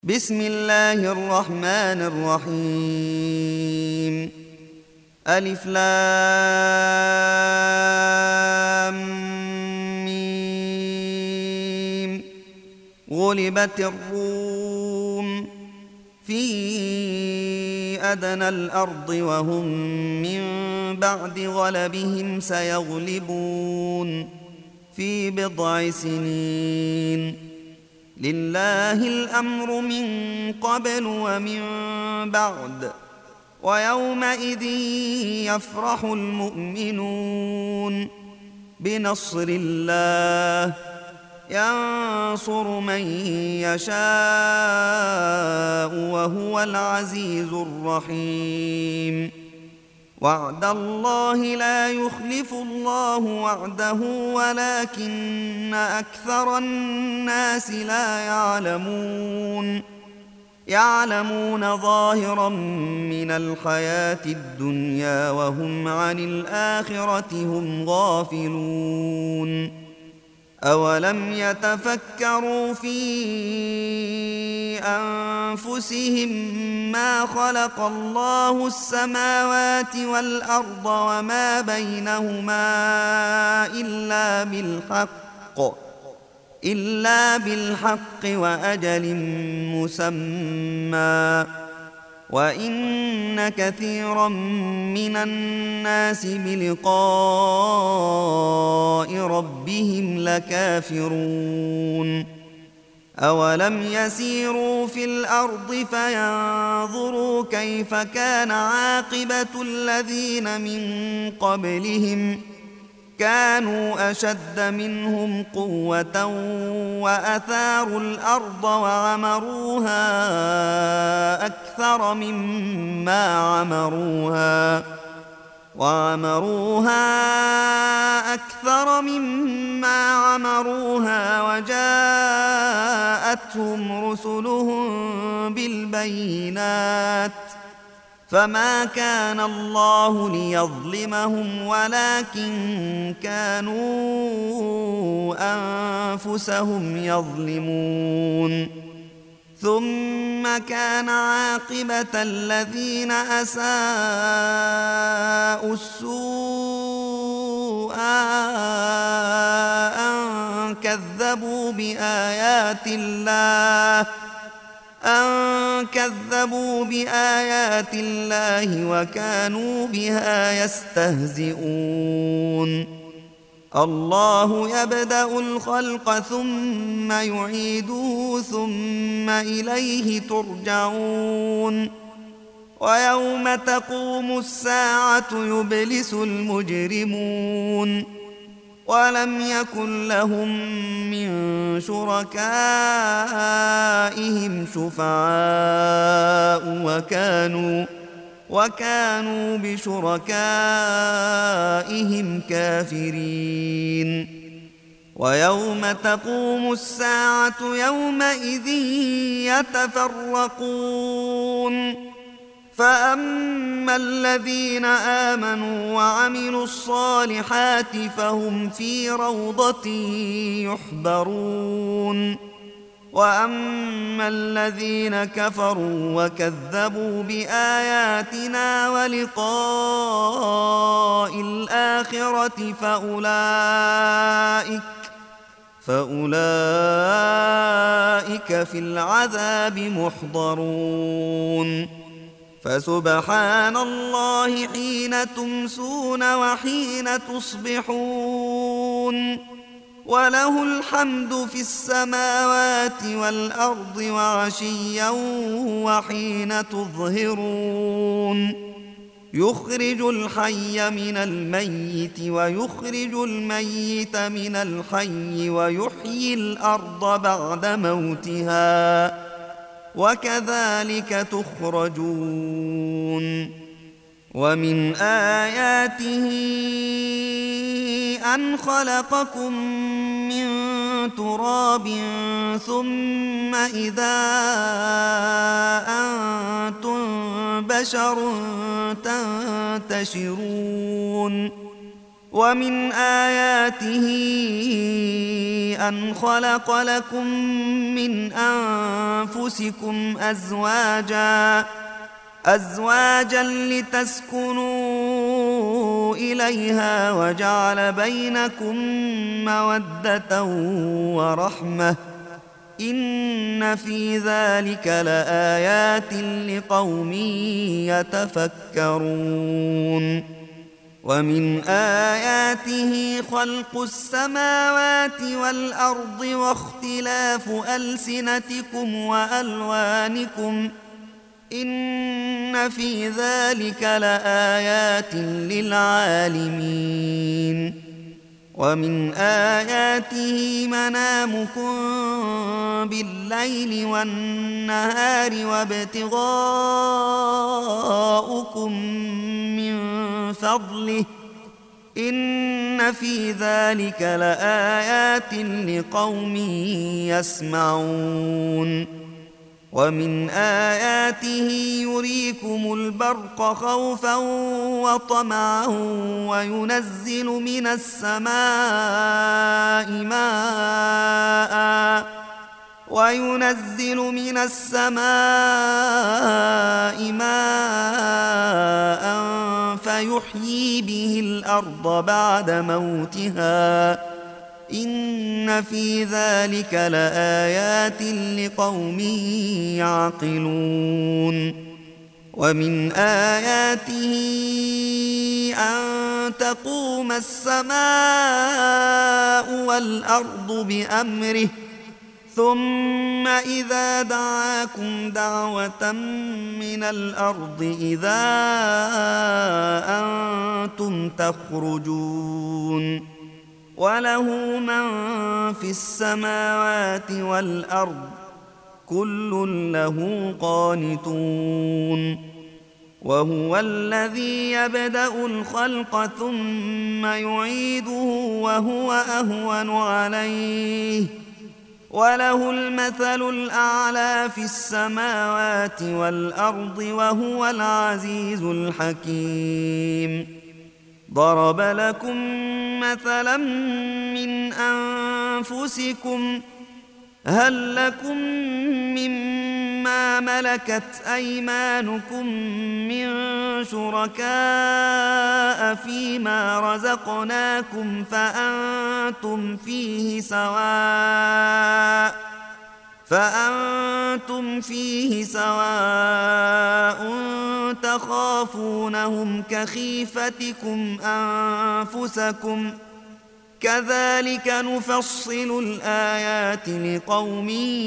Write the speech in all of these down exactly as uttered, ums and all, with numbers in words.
بسم الله الرحمن الرحيم. ألف لام ميم. غلبت الروم في أدنى الأرض وهم من بعد غلبهم سيغلبون في بضع سنين. لله الأمر من قبل ومن بعد ويومئذ يفرح المؤمنون بنصر الله ينصر من يشاء وهو العزيز الرحيم. وعد الله لا يخلف الله وعده ولكن أكثر الناس لا يعلمون يعلمون ظاهرا من الحياة الدنيا وهم عن الآخرة هم غافلون. أولم يتفكروا في أنفسهم ما خلق الله السماوات والأرض وما بينهما إلا بالحق إلا بالحق وأجل مسمى وإن كثيرا من الناس بلقاء ربهم لكافرون. أولم يسيروا في الأرض فينظروا كيف كان عاقبة الذين من قبلهم كانوا أشد منهم قوة وأثاروا الأرض وعمروها أكثر مما عمروها وعمروها أكثر مما عمروها وجاءتهم رسلهم بالبينات فما كان الله ليظلمهم ولكن كانوا أنفسهم يظلمون. ثم كان عاقبة الذين أساءوا السوء أن كذبوا بآيات الله أن كذبوا بآيات الله وكانوا بها يستهزئون. الله يبدأ الخلق ثم يعيده ثم إليه ترجعون. ويوم تقوم الساعة يبلس المجرمون ولم يكن لهم من شركائهم شفعاء وكانوا وكانوا بشركائهم كافرين. ويوم تقوم الساعة يومئذ يتفرقون فأما الذين آمنوا وعملوا الصالحات فهم في روضة يحبرون وأما الذين كفروا وكذبوا بآياتنا ولقاء الآخرة فأولئك فأولئك في العذاب محضرون. فسبحان الله حين تمسون وحين تصبحون وله الحمد في السماوات والأرض وعشيا وحين تظهرون. يخرج الحي من الميت ويخرج الميت من الحي ويحيي الأرض بعد موتها وكذلك تخرجون. ومن آياته أن خلقكم من تراب ثم إذا أنتم بشر تنتشرون. ومن آياته أن خلق لكم من أنفسكم أزواجا أزواجا لتسكنوا إليها وجعل بينكم مودة ورحمة إن في ذلك لآيات لقوم يتفكرون. ومن آياته خلق السماوات والأرض واختلاف ألسنتكم وألوانكم إن في ذلك لآيات للعالمين. ومن آياته منامكم بالليل والنهار وابتغاؤكم من فضله إن في ذلك لآيات لقوم يسمعون. ومن آياته يريكم البرق خوفا وطمعا وينزل من السماء ماء وينزل من السماء ماء فيحيي به الأرض بعد موتها إن في ذلك لآيات لقوم يعقلون. ومن آياته أن تقوم السماء والأرض بأمره ثم إذا دعاكم دعوة من الأرض إذا أنتم تخرجون. وله من في السماوات والأرض كل له قانتون. وهو الذي يبدأ الخلق ثم يعيده وهو أهون عليه وله المثل الأعلى في السماوات والأرض وهو العزيز الحكيم. ضرب لكم مثلا من أنفسكم هل لكم مما ملكت أيمانكم من شركاء فيما رزقناكم فأنتم فيه سواء فأنتم فيه سواء تخافونهم كخيفتكم أنفسكم كذلك نفصل الآيات لقوم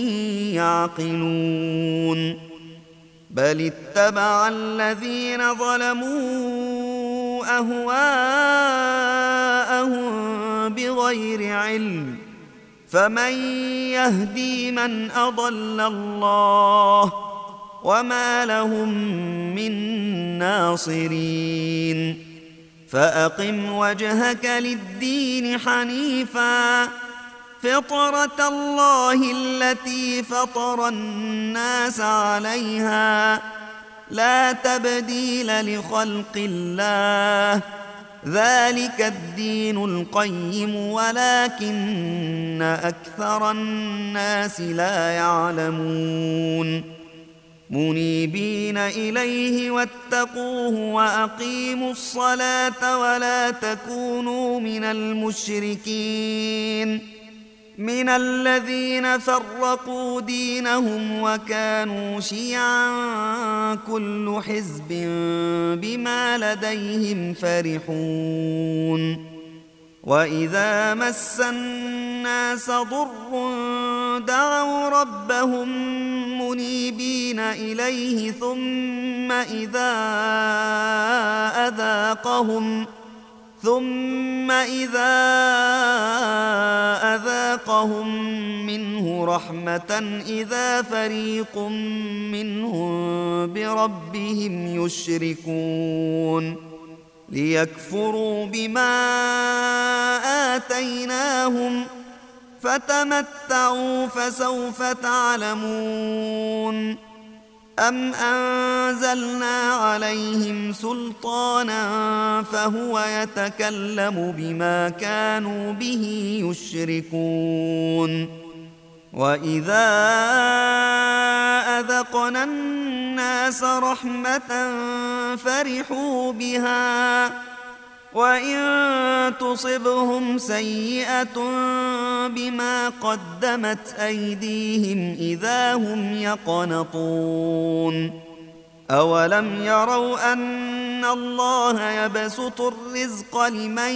يعقلون. بل اتبع الذين ظلموا أهواءهم بغير علم فمن يهدي من أضل الله وما لهم من ناصرين. فأقم وجهك للدين حنيفا فطرة الله التي فطر الناس عليها لا تبديل لخلق الله ذلك الدين القيم ولكن أكثر الناس لا يعلمون. منيبين إليه واتقوه وأقيموا الصلاة ولا تكونوا من المشركين من الذين فرقوا دينهم وكانوا شيعا كل حزب بما لديهم فرحون. وإذا مس الناس ضر دعوا ربهم منيبين إليه ثم إذا أذاقهم ثم إذا أذاقهم منه رحمة إذا فريق منهم بربهم يشركون. ليكفروا بما آتيناهم فتمتعوا فسوف تعلمون. أم أنزلنا عليهم سلطانا فهو يتكلم بما كانوا به يشركون وإذا أذقنا الناس رحمة فرحوا بها وإن تصبهم سيئة بما قدمت أيديهم إذا هم يقنطون أولم يروا أن الله يبسط الرزق لمن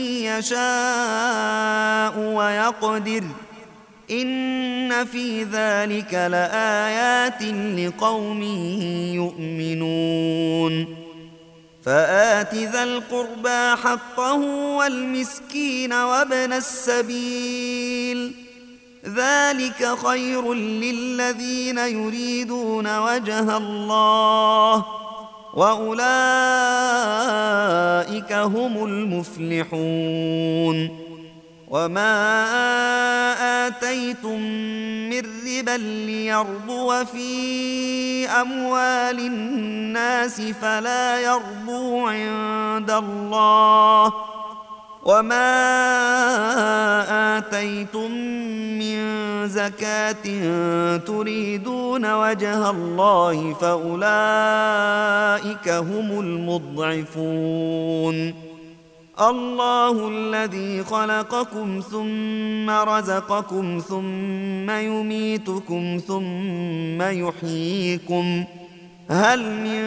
يشاء ويقدر إن في ذلك لآيات لقوم يؤمنون فآت ذا القربى حقه والمسكين وابن السبيل ذلك خير للذين يريدون وجه الله وأولئك هم المفلحون وما آتيتم من ربا ليربو في أموال الناس فلا يربو عند الله وما آتيتم من زكاة تريدون وجه الله فأولئك هم المضعفون الله الذي خلقكم ثم رزقكم ثم يميتكم ثم يحييكم هل من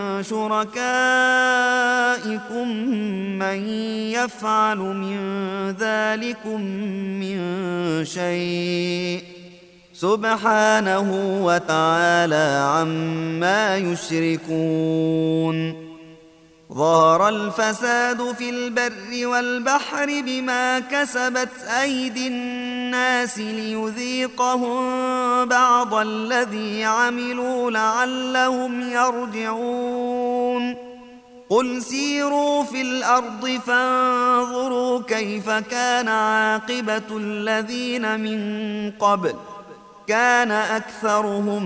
شركائكم من يفعل من ذلكم من شيء سبحانه وتعالى عما يشركون ظهر الفساد في البر والبحر بما كسبت أيدي الناس ليذيقهم بعض الذي عملوا لعلهم يرجعون قل سيروا في الأرض فانظروا كيف كان عاقبة الذين من قبل كان أكثرهم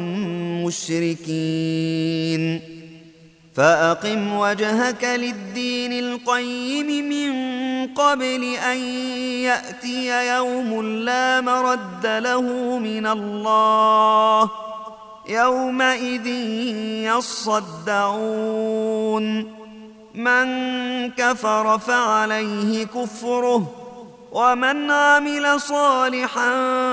مشركين فأقم وجهك للدين القيم من قبل أن يأتي يوم لا مرد له من الله يومئذ يصدعون من كفر فعليه كفره ومن عمل صالحا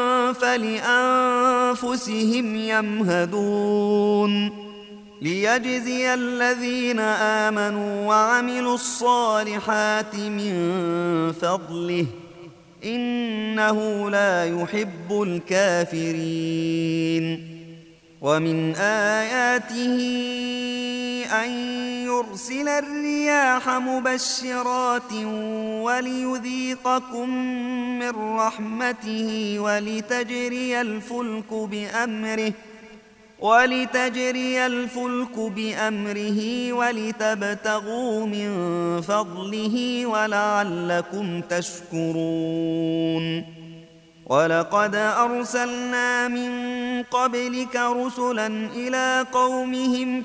فلأنفسهم يمهدون ليجزي الذين آمنوا وعملوا الصالحات من فضله إنه لا يحب الكافرين ومن آياته أن يرسل الرياح مبشرات وليذيقكم من رحمته ولتجري الفلك بأمره ولتجري الفلك بأمره ولتبتغوا من فضله ولعلكم تشكرون ولقد أرسلنا من قبلك رسلا إلى قومهم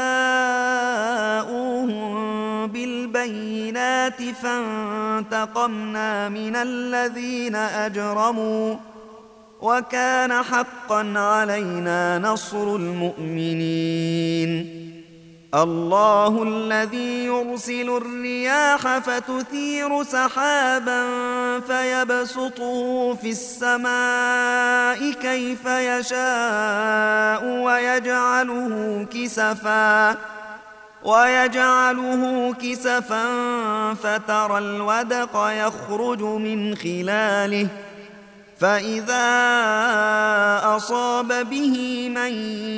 فجاءوهم بالبينات فانتقمنا من الذين أجرموا وكان حقا علينا نصر المؤمنين الله الذي يرسل الرياح فتثير سحابا فيبسطه في السماء كيف يشاء ويجعله كسفا ويجعله كسفا فترى الودق يخرج من خلاله فإذا أصاب به من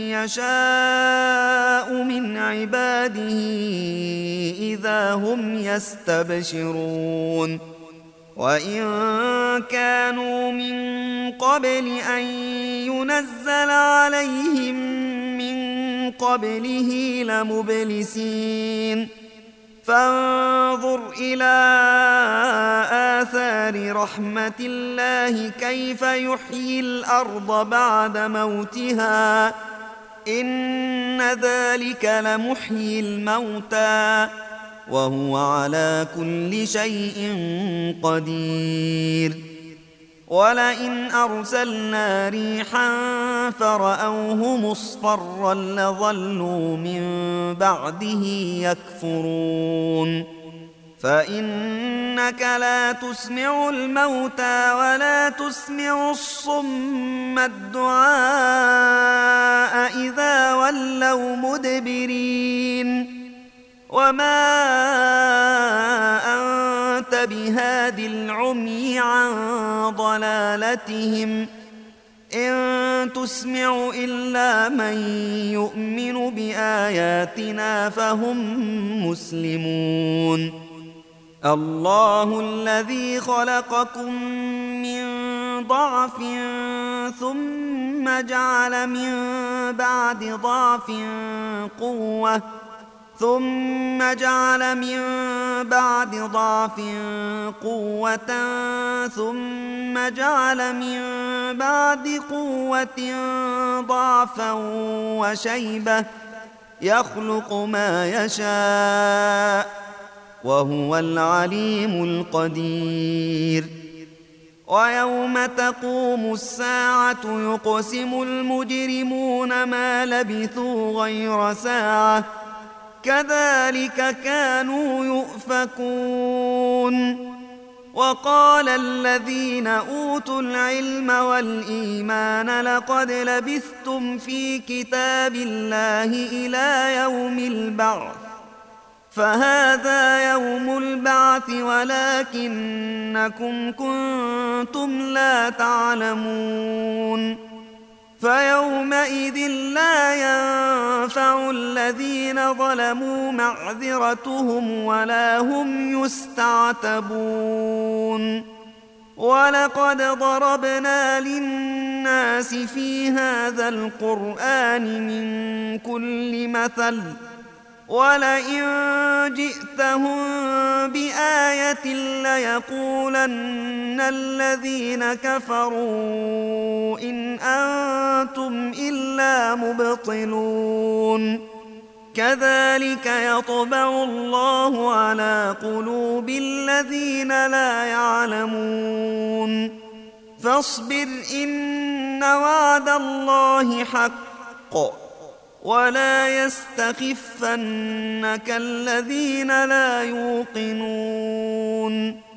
يشاء من عباده إذا هم يستبشرون وإن كانوا من قبل أن ينزل عليهم من قبله لمبلسين فانظر إلى آثار رحمة الله كيف يحيي الأرض بعد موتها إن ذلك لمحيي الموتى وهو على كل شيء قدير ولئن أرسلنا ريحا فرأوه مصفرا لظلوا من بعده يكفرون فإنك لا تسمع الموتى ولا تسمع الصم الدعاء إذا ولوا مدبرين وما أنت بهاد العمي عن ضلالتهم إن تسمع إلا من يؤمن بآياتنا فهم مسلمون الله الذي خلقكم من ضعف ثم جعل من بعد ضعف قوة ثم جعل من بعد ضعف قوة ثم جعل من بعد قوة ضعفا وشيبة يخلق ما يشاء وهو العليم القدير ويوم تقوم الساعة يقسم المجرمون ما لبثوا غير ساعة كذلك كانوا يؤفكون وقال الذين أوتوا العلم والإيمان لقد لبثتم في كتاب الله إلى يوم البعث فهذا يوم البعث ولكنكم كنتم لا تعلمون فيومئذ لا ينفع الذين ظلموا معذرتهم ولا هم يستعتبون ولقد ضربنا للناس في هذا القرآن من كل مثل ولئن جئتهم بآية ليقولن الذين كفروا إن أنتم إلا مبطلون كذلك يطبع الله على قلوب الذين لا يعلمون فاصبر إن وعد الله حق ولا يستخفنك الذين لا يوقنون